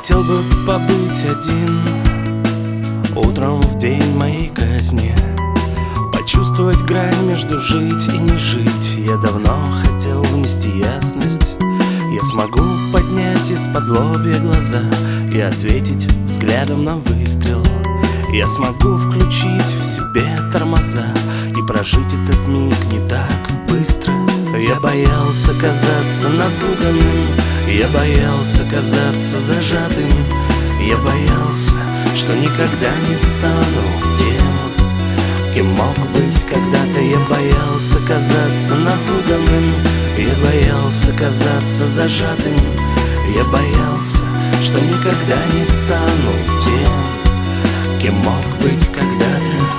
хотел бы побыть один утром в день моей казни, почувствовать грань между жить и не жить. Я давно хотел внести ясность. Я смогу поднять из-под лобья глаза и ответить взглядом на выстрел. Я смогу включить в себе тормоза и прожить этот миг не так быстро. Я боялся казаться напуганным, я боялся казаться зажатым, я боялся, что никогда не стану тем, кем мог быть когда-то. Я боялся казаться напуганным, я боялся казаться зажатым, я боялся, что никогда не стану тем, кем мог быть когда-то.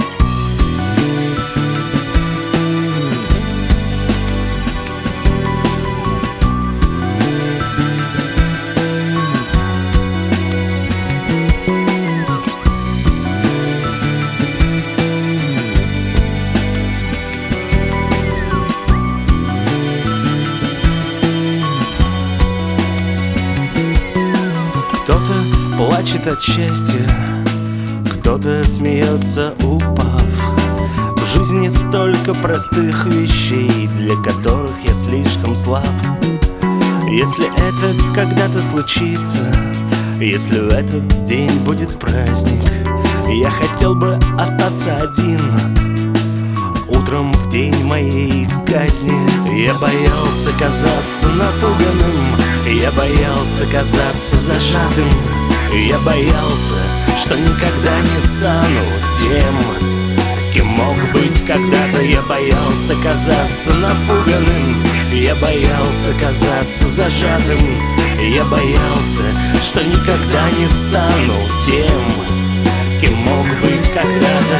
Кто-то плачет от счастья, кто-то смеется, упав. В жизни столько простых вещей, для которых я слишком слаб. Если это когда-то случится, если в этот день будет праздник, я хотел бы остаться один утром в день моей казни. Я боялся казаться напуганным, я боялся казаться зажатым, я боялся, что никогда не стану тем, кем мог быть когда-то. Я боялся казаться напуганным, я боялся казаться зажатым, я боялся, что никогда не стану тем, кем мог быть когда-то.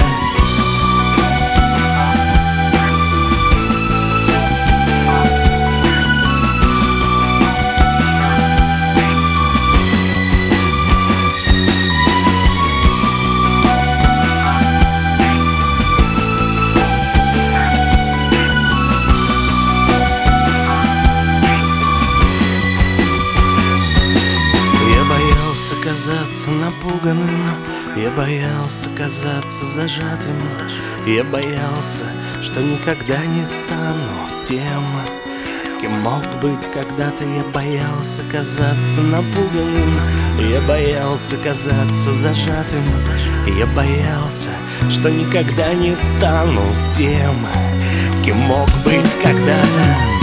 Казаться напуганным, я боялся казаться зажатым, я боялся, что никогда не стану тем, кем мог быть когда-то. Я боялся казаться напуганным, я боялся казаться зажатым, я боялся, что никогда не стану тем, кем мог быть когда-то.